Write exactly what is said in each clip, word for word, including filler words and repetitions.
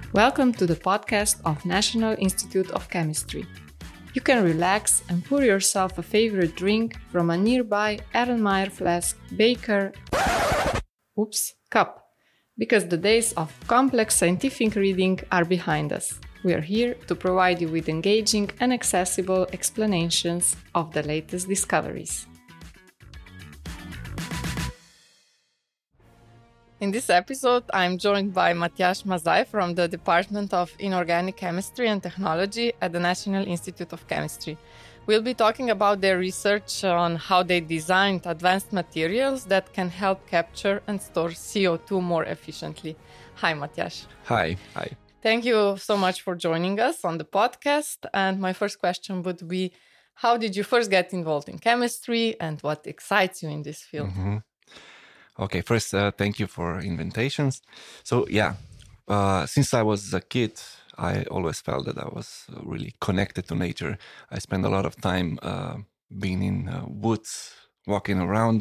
Welcome to the podcast of National Institute of Chemistry. You can relax and pour yourself a favorite drink from a nearby Erlenmeyer flask, beaker, oops, cup, because the days of complex scientific reading are behind us. We are here to provide you with engaging and accessible explanations of the latest discoveries. In this episode, I'm joined by Matjaž Mazaj from the Department of Inorganic Chemistry and Technology at the National Institute of Chemistry. We'll be talking about their research on how they designed advanced materials that can help capture and store C O two more efficiently. Hi, Matjaž. Hi. Hi. Thank you so much for joining us on the podcast. And my first question would be, how did you first get involved in chemistry and what excites you in this field? Mm-hmm. Okay, first, uh, thank you for invitations. So, yeah, uh, since I was a kid, I always felt that I was really connected to nature. I spent a lot of time uh, being in uh, woods, walking around.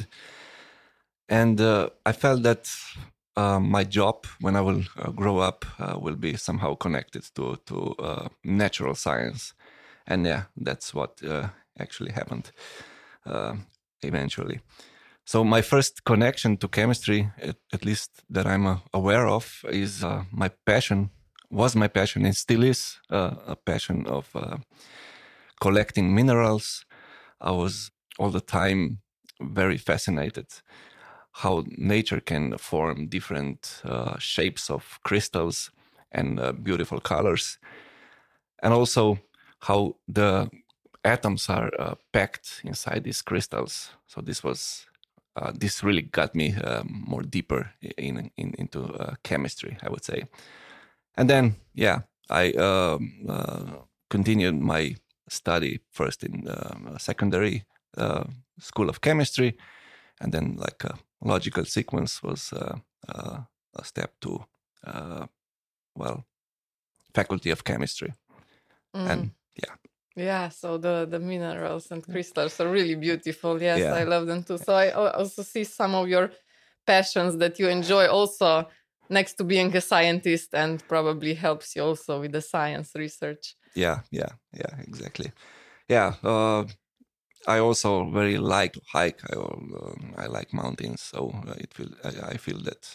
And uh, I felt that uh, my job, when I will uh, grow up, uh, will be somehow connected to, to uh, natural science. And yeah, that's what uh, actually happened uh, eventually. So my first connection to chemistry, at, at least that I'm uh, aware of, is uh, my passion, was my passion and still is uh, a passion of uh, collecting minerals. I was all the time very fascinated how nature can form different uh, shapes of crystals and uh, beautiful colors. And also how the atoms are uh, packed inside these crystals. So this was... Uh, this really got me uh, more deeper in, in into uh, chemistry, I would say. And then, yeah, I um, uh, continued my study first in uh, secondary uh, school of chemistry, and then like a logical sequence was uh, uh, a step to, uh, well, faculty of chemistry. Mm. And yeah. Yeah, so the, the minerals and crystals are really beautiful. Yes, yeah. I love them too. So I also see some of your passions that you enjoy also next to being a scientist and probably helps you also with the science research. Yeah, yeah, yeah, exactly. Yeah, uh, I also very like to hike. I, uh, I like mountains, so it feel, I, I feel that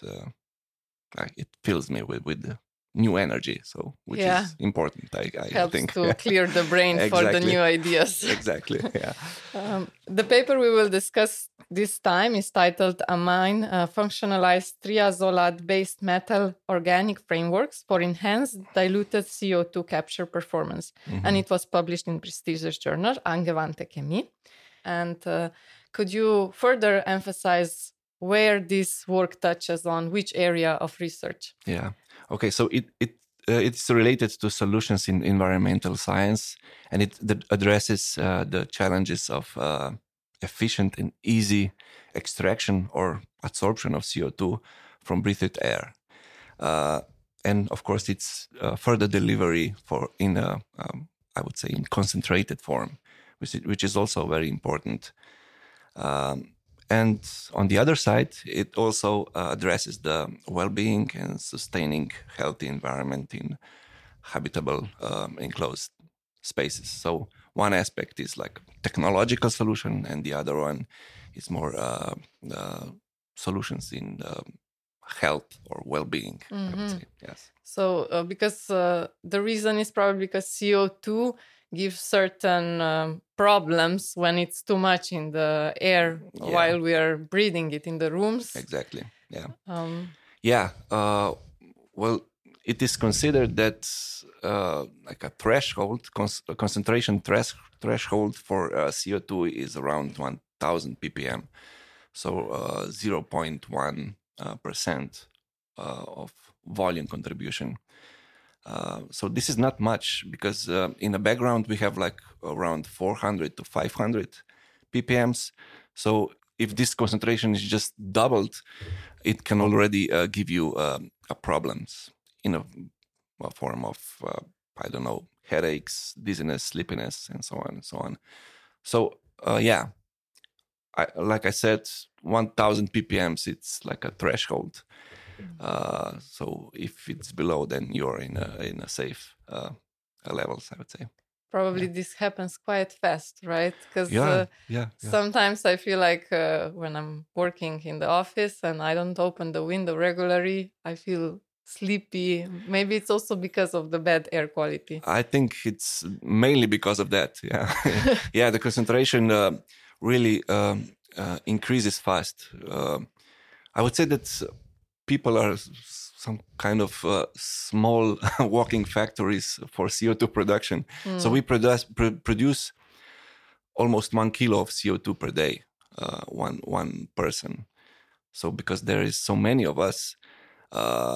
uh, it fills me with, with new energy, so which yeah. is important. I, I helps think to clear the brain exactly. for the new ideas. Exactly. Yeah. Um, the paper we will discuss this time is titled "Amine uh, Functionalized Triazolate-Based Metal Organic Frameworks for Enhanced Diluted C O two Capture Performance," mm-hmm. and it was published in prestigious journal Angewandte Chemie. And uh, could you further emphasize where this work touches on, which area of research? Yeah. Okay, so it it uh, it's related to solutions in environmental science, and it th- addresses uh, the challenges of uh, efficient and easy extraction or absorption of C O two from breathed air, uh, and of course, it's uh, further delivery for in a um, I would say in concentrated form, which is, which is also very important. Um, And on the other side, it also uh, addresses the well-being and sustaining healthy environment in habitable um, enclosed spaces. So one aspect is like technological solution, and the other one is more uh, uh, solutions in uh, health or well-being, mm-hmm. I would say. Yes. So uh, because uh, the reason is probably because C O two gives certain um, problems when it's too much in the air yeah. while we are breathing it in the rooms. Exactly. Yeah. Um, yeah. Uh, well, it is considered that uh, like a threshold, cons- a concentration thres- threshold for uh, C O two is around one thousand ppm. So uh, zero point one percent uh, of volume contribution. Uh, so this is not much because uh, in the background we have like around four hundred to five hundred ppms. So if this concentration is just doubled, it can already uh, give you um, a problems in a, a form of, uh, I don't know, headaches, dizziness, sleepiness, and so on and so on. So uh, yeah, I, like I said, one thousand ppms, it's like a threshold. Uh, so if it's below, then you're in a, in a safe uh, levels, I would say. Probably Yeah. this happens quite fast, right? Because Yeah, uh, yeah, yeah. sometimes I feel like uh, when I'm working in the office and I don't open the window regularly, I feel sleepy. Maybe it's also because of the bad air quality. I think it's mainly because of that. Yeah, yeah. The concentration uh, really um, uh, increases fast. Uh, I would say that people are some kind of uh, small walking factories for C O two production. Mm. So we produce pr- produce almost one kilo of C O two per day, uh, one one person. So because there is so many of us, uh,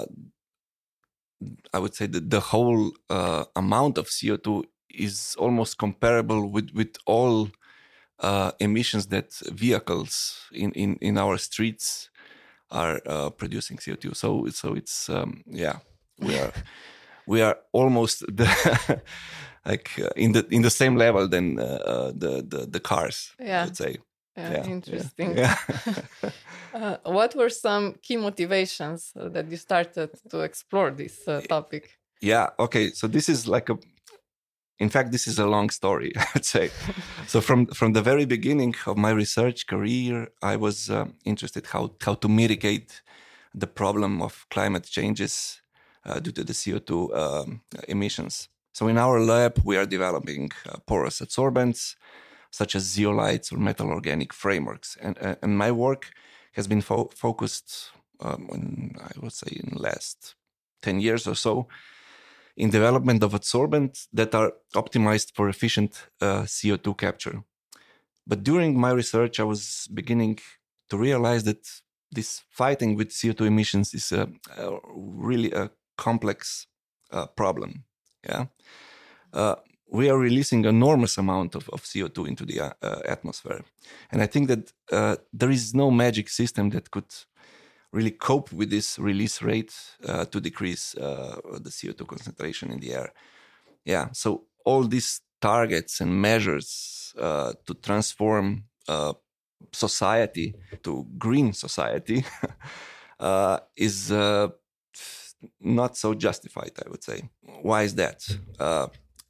I would say that the whole uh, amount of C O two is almost comparable with with all uh, emissions that vehicles in, in, in our streets are uh, producing C O two. So so it's um, yeah, we are we are almost the like uh, in the in the same level than uh, the, the the cars. Yeah. I would say. Yeah, Yeah, interesting. Yeah. uh, what were some key motivations uh, that you started to explore this uh, topic? Yeah. Okay. So this is like a. In fact, this is a long story, I would say. So from from the very beginning of my research career, I was um, interested how how to mitigate the problem of climate changes uh, due to the C O two um, emissions. So in our lab, we are developing uh, porous adsorbents, such as zeolites or metal organic frameworks. And, uh, and my work has been fo- focused, um, on, I would say, in the last ten years or so, in development of adsorbents that are optimized for efficient uh, C O two capture. But during my research, I was beginning to realize that this fighting with C O two emissions is a, a really a complex uh, problem. Yeah. Uh, we are releasing enormous amount of, of C O two into the uh, uh, atmosphere. And I think that uh, there is no magic system that could really cope with this release rate uh, to decrease uh, the C O two concentration in the air. Yeah, so all these targets and measures uh, to transform uh, society to green society uh, is uh, not so justified, I would say. Why is that? Uh,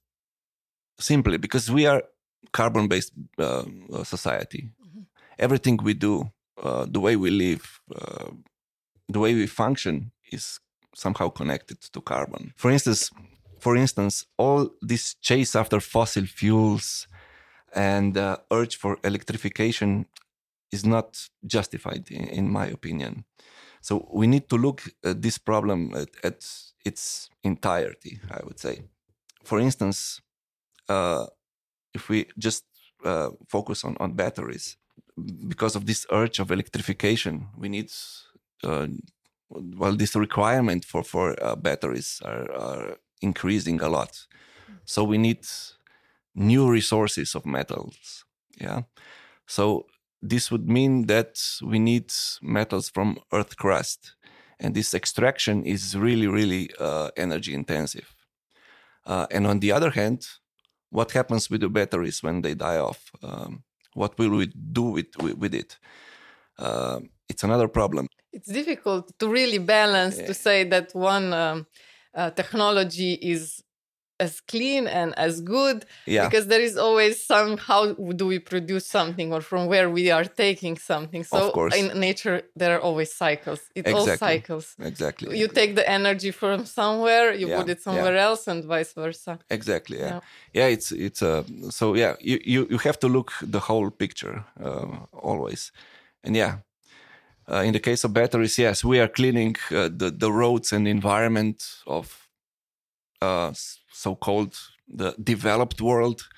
simply because we are carbon-based uh, society. Mm-hmm. Everything we do, uh, the way we live, uh, the way we function is somehow connected to carbon. For instance, for instance, all this chase after fossil fuels and uh, urge for electrification is not justified, in, in my opinion. So we need to look at this problem at, at its entirety, I would say. For instance, uh, if we just uh, focus on, on batteries, because of this urge of electrification, we need uh, well, this requirement for for uh, batteries are, are increasing a lot. So we need new resources of metals. Yeah. So this would mean that we need metals from Earth crust, and this extraction is really, really uh, energy intensive. Uh, and on the other hand, what happens with the batteries when they die off? Um, what will we do with with, with it? Uh, it's another problem. It's difficult to really balance yeah. to say that one um, uh, technology is as clean and as good yeah. because there is always some how do we produce something or from where we are taking something. So in nature there are always cycles. It's exactly. all cycles. Exactly. You take the energy from somewhere, you yeah. put it somewhere yeah. else, and vice versa. Exactly. Yeah. Yeah. yeah it's it's uh, so yeah. You, you you have to look the whole picture uh, always, and yeah. Uh, in the case of batteries, yes, we are cleaning uh, the the roads and environment of uh, so-called the developed world.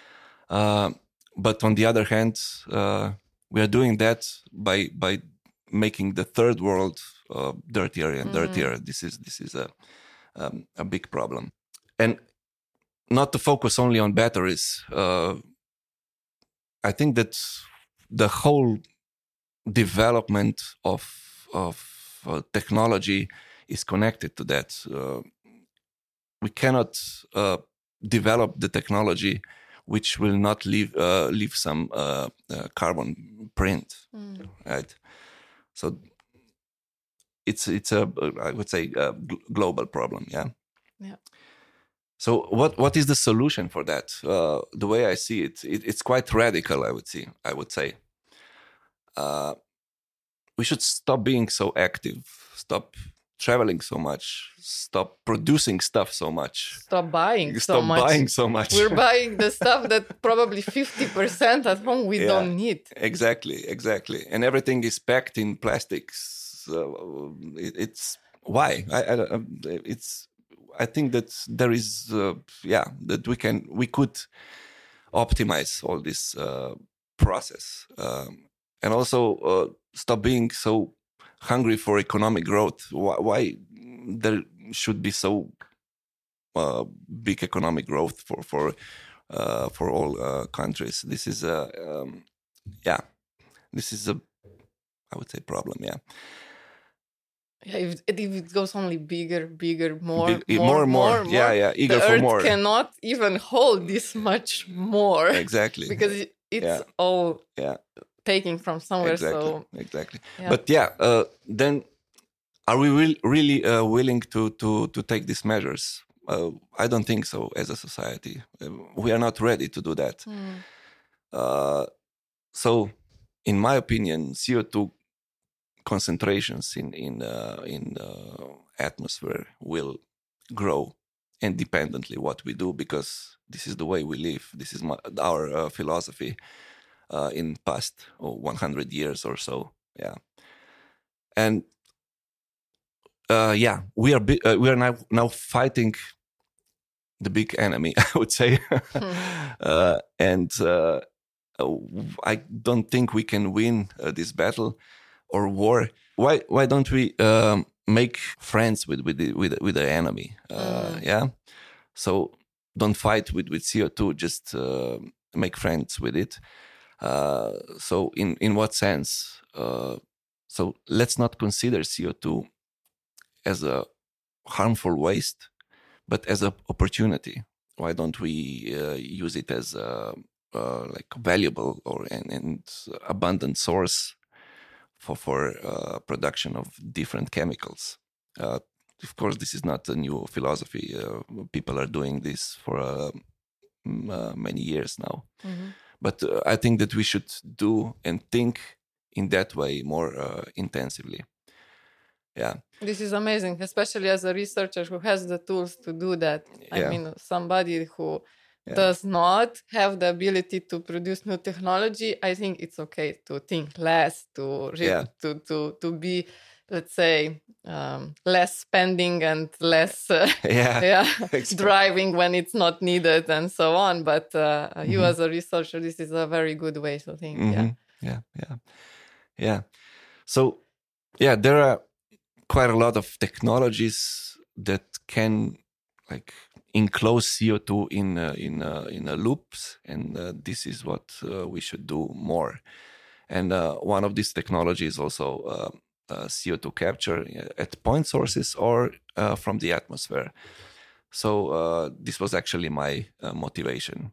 Uh, but on the other hand, uh, we are doing that by by making the third world uh, dirtier and dirtier. Mm-hmm. This is this is a um, a big problem, and not to focus only on batteries. Uh, I think that the whole development of of uh, technology is connected to that. Uh, we cannot uh, develop the technology which will not leave uh, leave some uh, uh, carbon print, mm. right? So it's it's a I would say a global problem. Yeah. Yeah. So what what is the solution for that? Uh, the way I see it, it, it's quite radical. I would see. I would say. Uh, we should stop being so active. Stop traveling so much. Stop producing stuff so much. Stop buying so Stop much. buying so much. We're buying the stuff that probably fifty percent at home we Yeah, don't need. Exactly, exactly. And everything is packed in plastics. Uh, it, it's why? I, I, it's. I think that there is, uh, yeah, that we can, we could optimize all this uh, process, um, and also uh, stop being so hungry for economic growth. Why, why there should be so uh, big economic growth for for uh, for all uh, countries? This is a um, yeah, this is a I would say problem. Yeah. Yeah, if, if it goes only bigger, bigger, more, Big, more, more, and more. more, more, Yeah, yeah. Eager the for Earth more. cannot even hold this much more. Exactly. Because it, it's Yeah. all Yeah. taking from somewhere. Exactly. So Exactly. yeah. But yeah, uh, then are we re- really uh, willing to to to take these measures? Uh, I don't think so. As a society, uh, we are not ready to do that. Mm. Uh, so, in my opinion, C O two concentrations in in uh, in uh, atmosphere will grow independently what we do, because this is the way we live. This is my, our uh, philosophy uh, in past oh, one hundred years or so. Yeah, and uh, yeah, we are bi- uh, we are now now fighting the big enemy, I would say, uh, and uh, I don't think we can win uh, this battle or war. Why why don't we um, make friends with with the, with, with the enemy? Uh, Mm. Yeah, so don't fight with with C O two. Just uh, make friends with it. Uh, so in in what sense? Uh, so let's not consider C O two as a harmful waste, but as an opportunity. Why don't we uh, use it as a uh, like valuable or and, and abundant source for for uh, production of different chemicals? Uh, of course, this is not a new philosophy. Uh, people are doing this for uh, m- uh, many years now. Mhm. But uh, I think that we should do and think in that way more uh, intensively. Yeah. This is amazing, especially as a researcher who has the tools to do that. I Yeah. mean, somebody who Yeah. does not have the ability to produce new technology, I think it's okay to think less, to re- Yeah. to to to be, let's say, um, less spending and less uh, Yeah. yeah Exactly. driving when it's not needed and so on. But uh, you Mhm. as a researcher, this is a very good way to think. Yeah. Mhm. Yeah. Yeah. Yeah. So, yeah, there are quite a lot of technologies that can like enclose C O two in uh, in uh, in uh, loops, and uh, this is what uh, we should do more. And uh, one of these technologies is also uh, uh, C O two capture uh, at point sources or uh, from the atmosphere. So uh, this was actually my uh, motivation.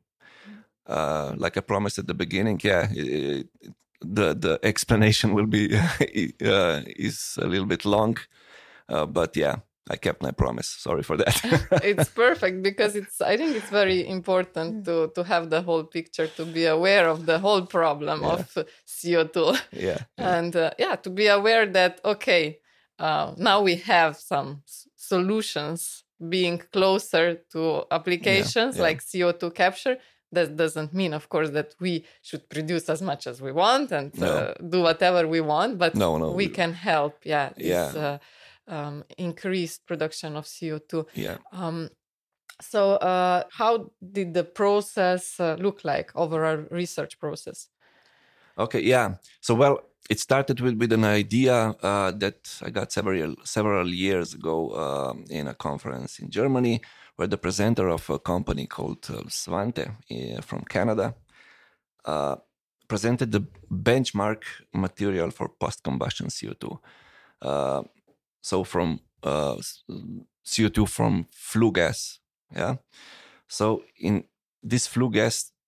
Uh, like I promised at the beginning, yeah, it, it, the the explanation will be uh, is a little bit long, uh, but yeah, I kept my promise. Sorry for that. It's perfect because it's I think it's very important to to have the whole picture, to be aware of the whole problem Yeah. of C O two. Yeah, yeah, And uh, yeah, to be aware that okay, uh, now we have some s- solutions being closer to applications yeah. like C O two capture. That doesn't mean, of course, that we should produce as much as we want and No. uh, do whatever we want, but No, no, we we- can help. Yeah, this Yeah. uh, um, increased production of C O two. yeah. Um, so, uh, how did the process uh, look like, overall research process? Okay, yeah. So, well, it started with, with an idea uh, that I got several several years ago um, in a conference in Germany, where the presenter of a company called uh, Svante uh, from Canada uh, presented the benchmark material for post-combustion C O two. Uh, so from uh, s- C O two from flue gas, yeah. So in this flue gas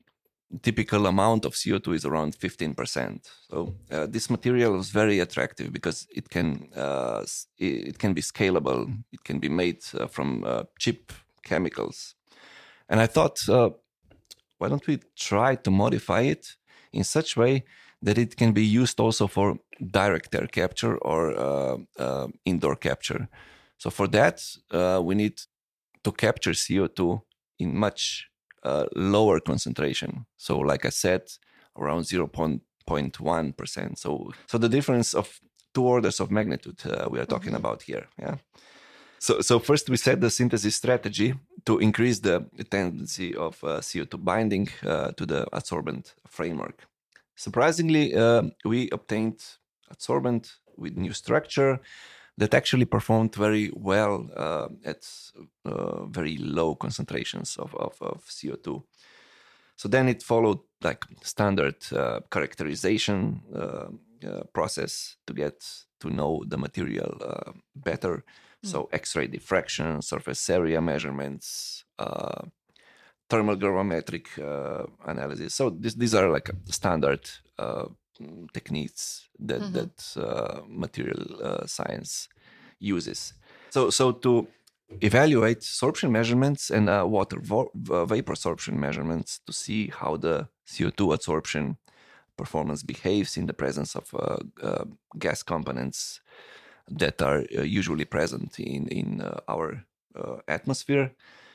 typical amount of C O two is around fifteen percent. So uh, this material is very attractive because it can uh, it can be scalable. It can be made uh, from uh, cheap chemicals. And I thought, uh, why don't we try to modify it in such way that it can be used also for direct air capture or uh, uh, indoor capture. So for that, uh, we need to capture C O two in much uh, lower concentration. So like I said, around zero point one percent. So, so the difference of two orders of magnitude uh, we are talking mm-hmm. about here. Yeah. So, so first we set the synthesis strategy to increase the tendency of uh, C O two binding uh, to the adsorbent framework. Surprisingly, uh, we obtained adsorbent with new structure that actually performed very well uh, at uh, very low concentrations of, of, of C O two. So then it followed like standard uh, characterization uh, uh, process to get to know the material uh, better. Mm. So X-ray diffraction, surface area measurements, uh, thermal gravimetric uh, analysis. So this, these are like standard uh, techniques that mm-hmm. that uh, material uh, science uses. So so to evaluate sorption measurements and uh, water vo- vapor sorption measurements to see how the C O two adsorption performance behaves in the presence of uh, uh, gas components that are uh, usually present in in uh, our uh, atmosphere.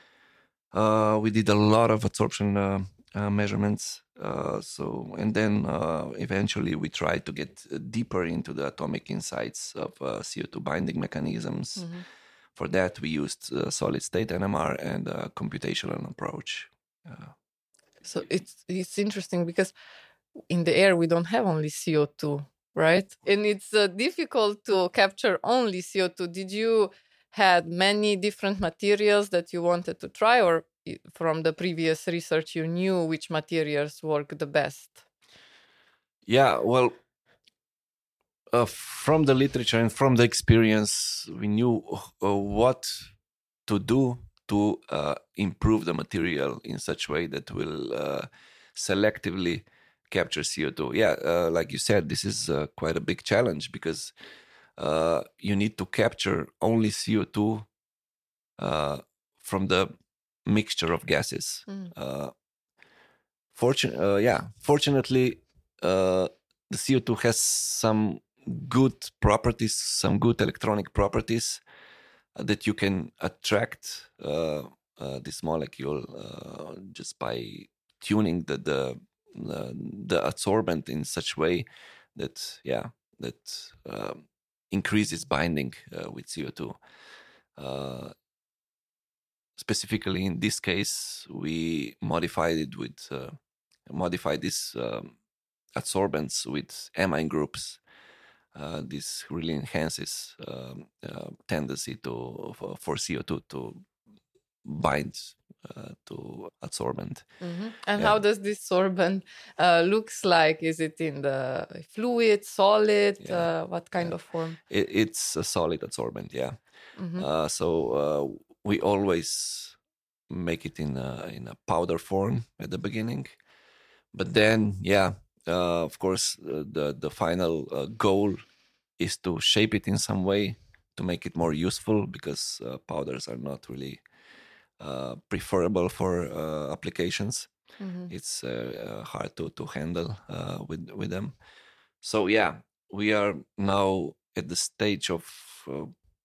Uh, we did a lot of adsorption uh, uh, measurements. Uh, so, and then uh, eventually we tried to get deeper into the atomic insights of uh, C O two binding mechanisms. Mm-hmm. For that, we used uh, solid state N M R and a computational approach. Uh, so it's it's interesting because in the air we don't have only C O two, right? And it's uh, difficult to capture only C O two. Did you had many different materials that you wanted to try, or from the previous research you knew which materials work the best? Yeah, well, uh, from the literature and from the experience, we knew uh, what to do to uh, improve the material in such a way that will uh, selectively capture C O two. Yeah, uh, like you said, this is uh, quite a big challenge because Uh, you need to capture only C O two uh, from the mixture of gases. Mm. Uh, fortun- uh, yeah, fortunately, uh, the C O two has some good properties, some good electronic properties uh, that you can attract uh, uh, this molecule uh, just by tuning the the, the the adsorbent in such way that yeah that. Um, increases binding uh, with C O two. Uh, specifically in this case, we modified it with uh, modified these um, adsorbents with amine groups. Uh, this really enhances um, uh, tendency to for, for C O two to bind uh, to adsorbent. Mm-hmm. And yeah. How does this sorbent uh, looks like? Is it in the fluid, solid? Yeah. Uh, what kind yeah. of form? It, it's a solid adsorbent, yeah. Mm-hmm. Uh, so uh, we always make it in a, in a powder form at the beginning. But then, yeah, uh, of course, uh, the, the final uh, goal is to shape it in some way to make it more useful because uh, powders are not really Uh, preferable for uh, applications. Mm-hmm. It's uh, uh, hard to to handle uh, with with them. So yeah, we are now at the stage of uh,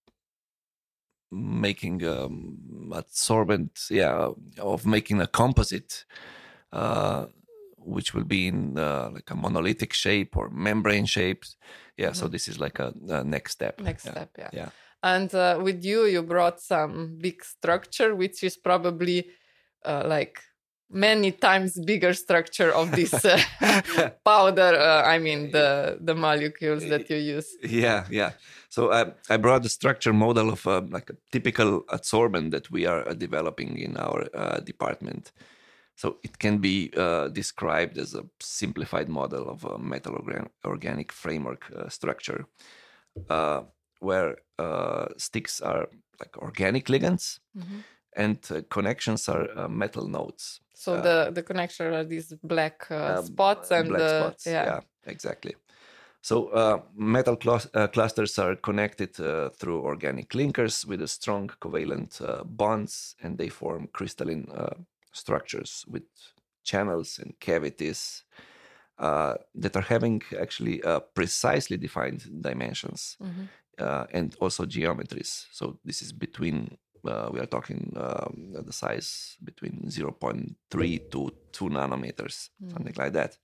making um, adsorbent, yeah, of making a composite, uh, which will be in uh, like a monolithic shape or membrane shapes. Yeah, mm-hmm. So this is like a, a next step. Next yeah. step, yeah. Yeah. And uh, with you, you brought some big structure, which is probably uh, like many times bigger structure of this uh, powder. Uh, I mean, the the molecules that you use. Yeah, yeah. So uh, I brought the structure model of uh, like a typical adsorbent that we are uh, developing in our uh, department. So it can be uh, described as a simplified model of a metal organ- organic framework uh, structure. Uh, where uh, sticks are like organic ligands, mm-hmm. and uh, connections are uh, metal nodes. So uh, the the connections are these black uh, spots and black the, spots. yeah. yeah, exactly. So uh, metal cl- uh, clusters are connected uh, through organic linkers with a strong covalent uh, bonds, and they form crystalline uh, structures with channels and cavities uh, that are having actually uh, precisely defined dimensions Mhm. uh, and also geometries. So this is between, uh, we are talking um, the size between zero point three to two nanometers, Mm. something like that.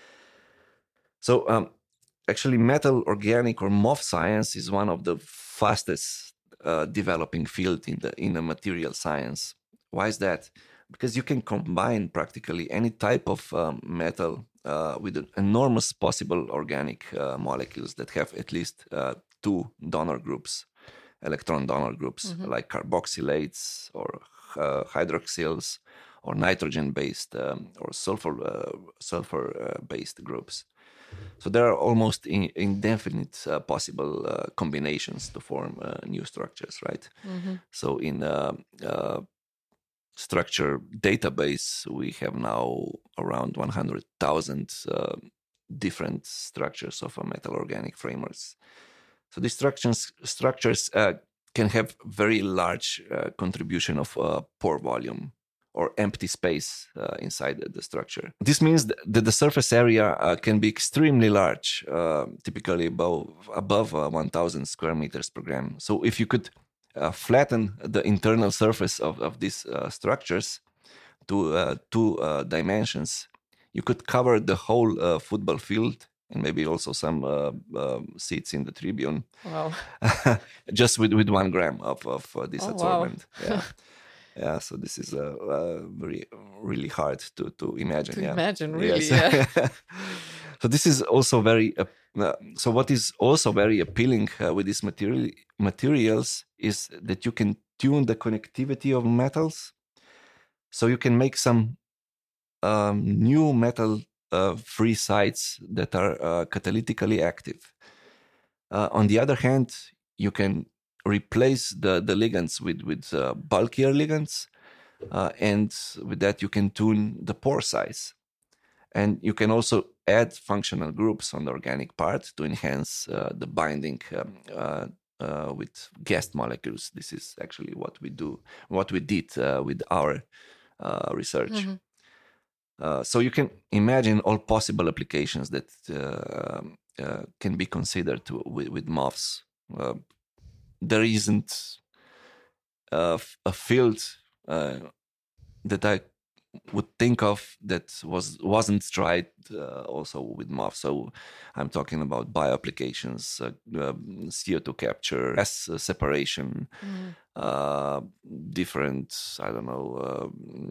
So um, actually, metal organic or M O F science is one of the fastest uh, developing field in the in the material science. Why is that? Because you can combine practically any type of um, metal uh, with an enormous possible organic uh, molecules that have at least uh, two donor groups, electron donor groups, Mhm. like carboxylates or uh, hydroxyls or nitrogen-based um, or sulfur uh, sulfur-based groups. So there are almost in, indefinite uh, possible uh, combinations to form uh, new structures, right? Mhm. So in uh, uh, structure database, we have now around one hundred thousand uh, different structures of a metal organic frameworks. So these structures structures uh, can have very large uh, contribution of uh, pore volume or empty space uh, inside the, the structure. This means that the surface area uh, can be extremely large, uh, typically above, above uh, one thousand square meters per gram. So if you could uh, flatten the internal surface of, of these uh, structures to uh, two uh, dimensions, you could cover the whole uh, football field and maybe also some uh, uh, seats in the tribune. Wow. Just with, with one gram of, of uh, this Oh, adsorbent. wow. Yeah. Yeah, so this is uh, uh, very really hard to to imagine. To yeah. imagine, really, Yes. yeah. So this is also very. Uh, uh, so what is also very appealing uh, with these material materials is that you can tune the connectivity of metals, so you can make some um, new metal uh, free sites that are uh, catalytically active. Uh, on the other hand, you can replace the the ligands with with uh, bulkier ligands. Uh, and with that, you can tune the pore size. And you can also add functional groups on the organic part to enhance uh, the binding um, uh, uh, with guest molecules. This is actually what we do, what we did uh, with our uh, research. Mhm. Uh, so you can imagine all possible applications that uh, uh, can be considered to, with, with M O Fs. Uh, there isn't a, a field uh, that I would think of that was wasn't tried uh, also with M O F. So I'm talking about bio applications, uh, uh, C O two capture, gas separation, Mhm. uh, different I don't know uh,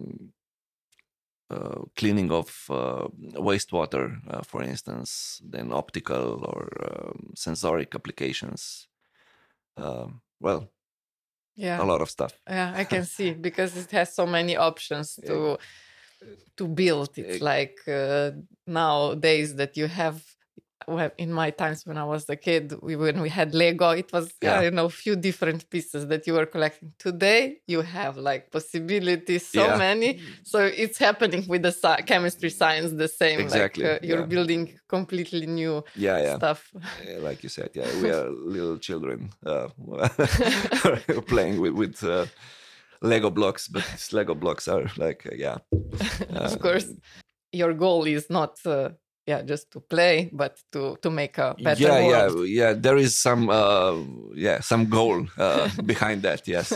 uh, cleaning of uh, wastewater, uh, for instance, then optical or um, sensoric applications. Uh, well, Yeah. a lot of stuff. Yeah, I can see because it has so many options to to build. It's like uh, nowadays that you have. Well, in my times when I was a kid, we when we had Lego, it was Yeah. I don't know, few different pieces that you were collecting. Today, you have like possibilities, so Yeah. many. So it's happening with the sci- chemistry science the same. Exactly, Like uh, you're yeah. building completely new Yeah, yeah. stuff. Yeah, like you said, yeah, we are little children uh, playing with with uh, Lego blocks, but these Lego blocks are like, uh, yeah, uh, Of course, your goal is not. Uh, yeah, just to play, but to to make a better yeah, world. yeah, yeah. There is some, uh, yeah, some goal uh, behind that. Yes.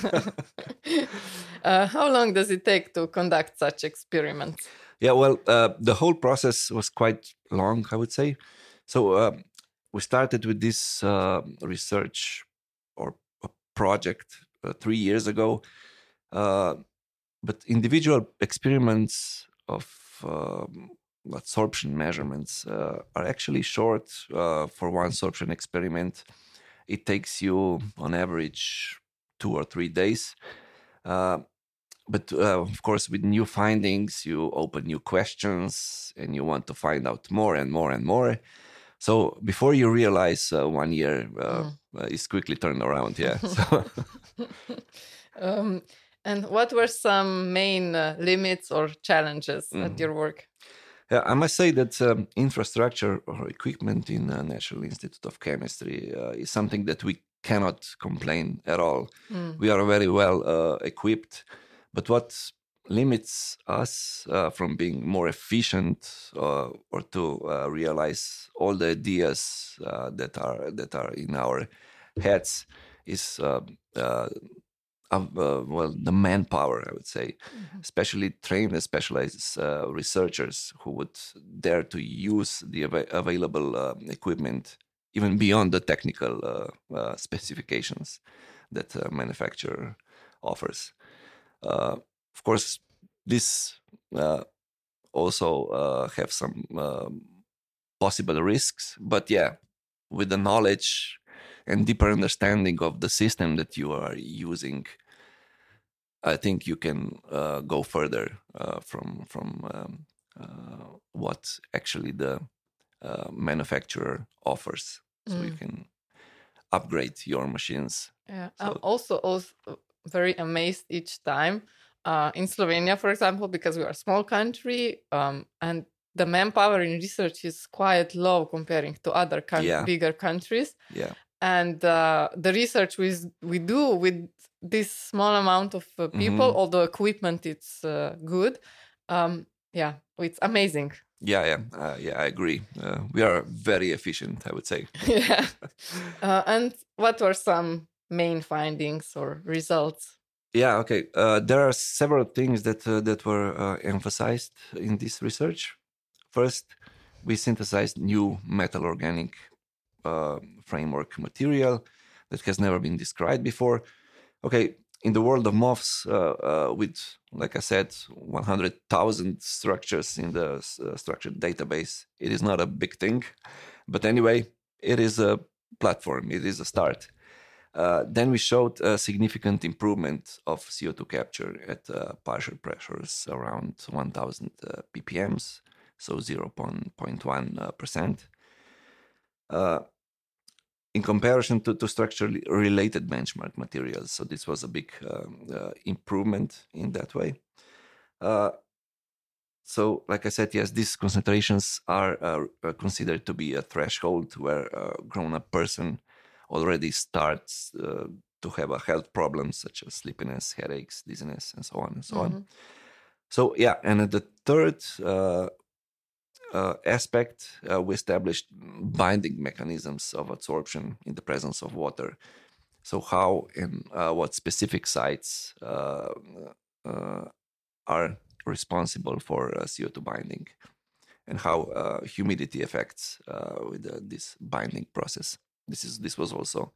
uh, how long does it take to conduct such experiments? Yeah, well, uh, the whole process was quite long, I would say. So uh, we started with this uh, research or a project uh, three years ago. Uh, but individual experiments of um, absorption measurements uh, are actually short. Uh, for one absorption experiment, it takes you on average two or three days. Uh, but uh, of course, with new findings, you open new questions and you want to find out more and more and more. So before you realize, uh, one year uh, Mm. uh, is quickly turned around. Yeah. So um, And what were some main uh, limits or challenges mm. at your work? Yeah, I must say that um, infrastructure or equipment in uh, National Institute of Chemistry uh, is something that we cannot complain at all. Mm. We are very well uh, equipped, but what limits us uh, from being more efficient uh, or to uh, realize all the ideas uh, that are that are in our heads is uh, uh, Of, uh, well, the manpower, I would say, mm-hmm. especially trained and specialized uh, researchers who would dare to use the av- available uh, equipment even beyond the technical uh, uh, specifications that a manufacturer offers. Uh, of course, this uh, also uh, have some uh, possible risks, but yeah, with the knowledge and deeper understanding of the system that you are using, I think you can uh, go further uh, from from um, uh, what actually the uh, manufacturer offers. So mm. you can upgrade your machines. Yeah, so, I'm also, also very amazed each time uh, in Slovenia, for example, because we are a small country um, and the manpower in research is quite low comparing to other con- yeah. bigger countries. Yeah. And uh, the research we, we do with this small amount of uh, people, mm-hmm. although equipment it's uh, good, um, yeah, it's amazing. Yeah, yeah, uh, yeah, I agree. Uh, we are very efficient, I would say. yeah. Uh, and what were some main findings or results? Yeah, okay. Uh, there are several things that uh, that were uh, emphasized in this research. First, we synthesized new metal organic uh, framework material that has never been described before. Okay, in the world of M O Fs, uh, uh, with, like I said, one hundred thousand structures in the uh, structured database, it is not a big thing. But anyway, it is a platform, it is a start. Uh, then we showed a significant improvement of C O two capture at uh, partial pressures around one thousand uh, ppms, so zero point one percent. Uh, in comparison to, to structurally related benchmark materials. So this was a big um, uh, improvement in that way. Uh, so like I said, yes, these concentrations are uh, considered to be a threshold where a grown-up person already starts uh, to have a health problems such as sleepiness, headaches, dizziness, and so on and so mm-hmm. on. So yeah, and the third uh, Uh, aspect, uh, we established binding mechanisms of adsorption in the presence of water. So how and uh, what specific sites uh, uh, are responsible for uh, C O two binding, and how uh, humidity affects uh, with uh, this binding process. This is this was also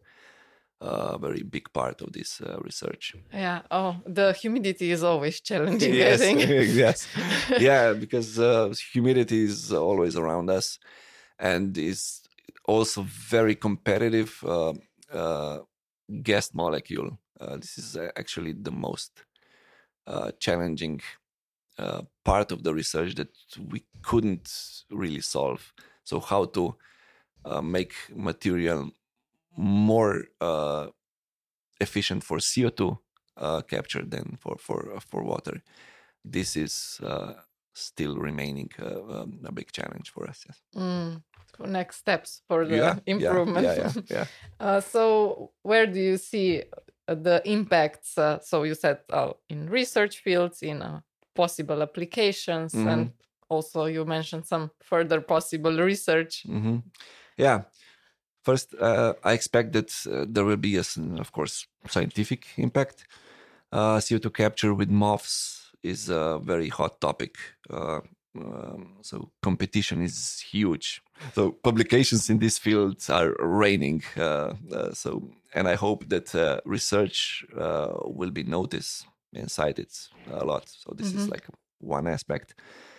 a very big part of this uh, research. Yeah. Oh, the humidity is always challenging, yes, I think. yes. Yeah, because uh, humidity is always around us and is also very competitive uh, uh, gas molecule. Uh, this is actually the most uh, challenging uh, part of the research that we couldn't really solve. So how to uh, make material more uh, efficient for C O two uh, capture than for for uh, for water. This is uh, still remaining uh, um, a big challenge for us. Yes. Mm. Next steps for the yeah, improvement. Yeah, yeah, yeah. yeah. uh, so where do you see the impacts? Uh, so you said uh, in research fields, in uh, possible applications, mm-hmm. and also you mentioned some further possible research. Mm-hmm. Yeah. First, uh, I expect that uh, there will be, a, of course, scientific impact. Uh, C O two capture with M O Fs is a very hot topic. Uh, um, so competition is huge. So publications in this field are raining. Uh, uh, so, and I hope that uh, research uh, will be noticed and cited a lot. So this mm-hmm. is like one aspect.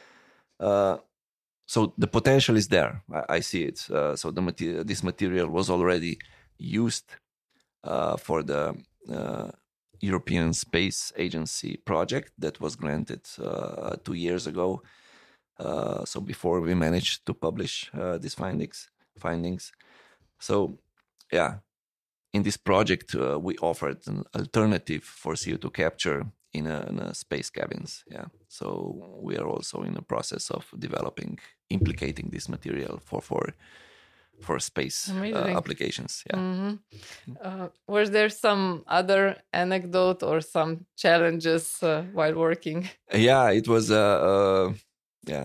Uh, So the potential is there. I, I see it. Uh, so the material, this material was already used uh, for the uh, European Space Agency project that was granted uh, two years ago. Uh, so before we managed to publish uh, these findings, findings. So yeah, in this project uh, we offered an alternative for C O two capture in a, in a space cabins. Yeah, so we are also in the process of developing, implicating this material for for for space uh, applications. Yeah. Mm-hmm. Uh, was there some other anecdote or some challenges uh, while working? Yeah, it was. Uh, uh, yeah.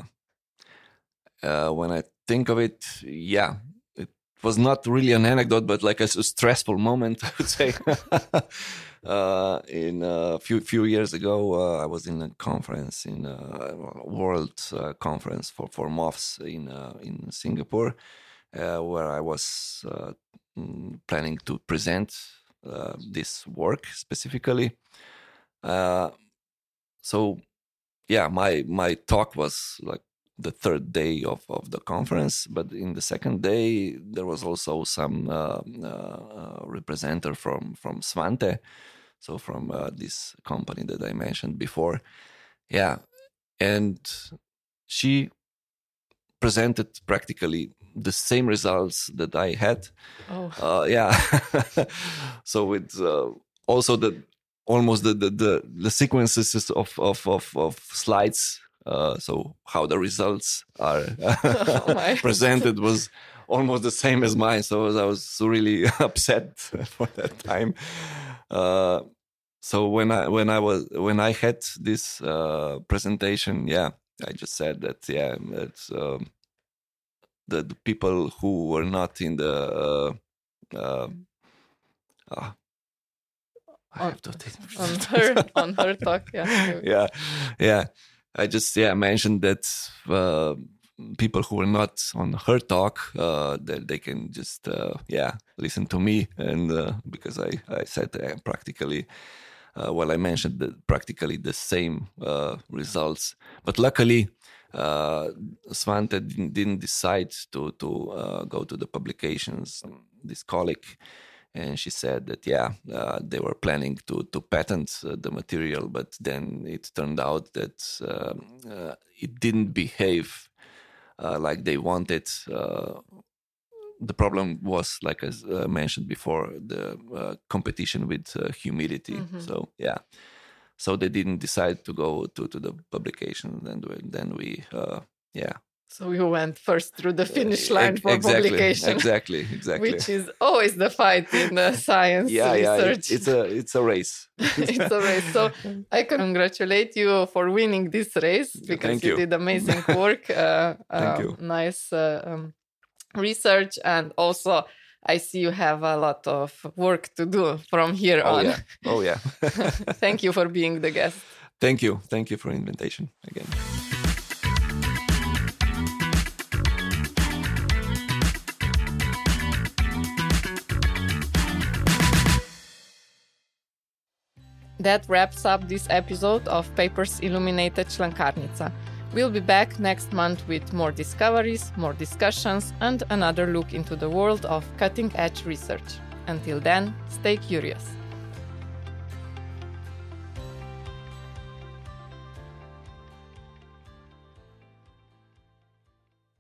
Uh, when I think of it, yeah, it was not really an anecdote, but like a, a stressful moment, I would say. uh, in a few few years ago, uh, I was in a conference, in a world uh, conference for for M O Fs in uh, in Singapore, uh, where I was uh, planning to present uh, this work specifically. Uh, so, yeah, my my talk was like the third day of, of the conference, but in the second day there was also some uh, uh, representative from from Svante, so from uh, this company that I mentioned before. Yeah, and she presented practically the same results that I had. Oh, uh, yeah. So with uh, also the almost the the the, the sequences of of of, of slides. Uh, so how the results are oh presented was almost the same as mine. So I was really upset for that time. Uh, so when I when I was when I had this uh, presentation, yeah, I just said that yeah, it's um, the, the people who were not in the uh, uh, uh, I on, have to on her on her talk, yeah, yeah, yeah. I just yeah mentioned that uh, people who were not on her talk, uh, that they can just uh, yeah listen to me, and uh, because I I said uh, practically uh, well I mentioned that practically the same uh, results, but luckily uh, Svante didn't, didn't decide to to uh, go to the publications. This colleague. And she said that, yeah, uh, they were planning to to patent uh, the material, but then it turned out that uh, uh, it didn't behave uh, like they wanted. Uh, the problem was, like I uh, mentioned before, the uh, competition with uh, humidity. Mm-hmm. So, yeah. So they didn't decide to go to, to the publication. And then we, uh, yeah. So you went first through the finish line for exactly, publication. Exactly, exactly. Which is always the fight in uh, science yeah, research. Yeah, it's a it's a race. It's a race. So I congratulate you for winning this race because Thank you, you did amazing work. Uh, Thank um, you. Nice uh, um, research, and also I see you have a lot of work to do from here oh, on. Yeah. Oh yeah. Thank you for being the guest. Thank you. Thank you for the invitation again. That wraps up this episode of Papers Illuminated Šlankarnica. We'll be back next month with more discoveries, more discussions, and another look into the world of cutting-edge research. Until then, stay curious.